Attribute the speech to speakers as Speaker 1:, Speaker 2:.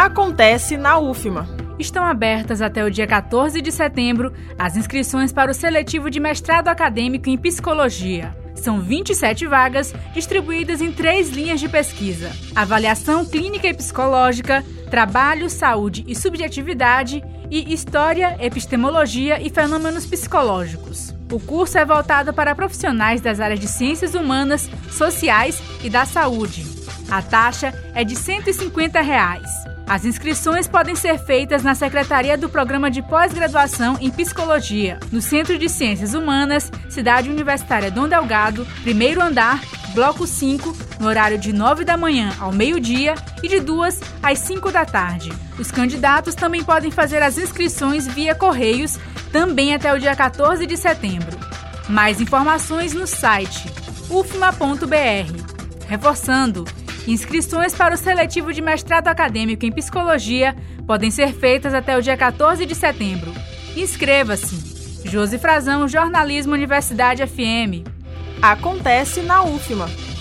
Speaker 1: acontece na UFMA.
Speaker 2: Estão abertas até o dia 14 de setembro as inscrições para o seletivo de mestrado acadêmico em psicologia. São 27 vagas distribuídas em 3 linhas de pesquisa: avaliação clínica e psicológica, trabalho, saúde e subjetividade e história, epistemologia e fenômenos psicológicos. O curso é voltado para profissionais das áreas de ciências humanas, sociais e da saúde. A taxa é de R$ 150. As inscrições podem ser feitas na Secretaria do Programa de Pós-Graduação em Psicologia, no Centro de Ciências Humanas, Cidade Universitária Dom Delgado, primeiro andar, Bloco 5, no horário de 9 da manhã ao meio-dia e de 2 às 5 da tarde. Os candidatos também podem fazer as inscrições via Correios, também até o dia 14 de setembro. Mais informações no site ufma.br. Reforçando, inscrições para o seletivo de mestrado acadêmico em psicologia podem ser feitas até o dia 14 de setembro. Inscreva-se. Josi Frazão, Jornalismo Universidade FM.
Speaker 1: Acontece na UFMA.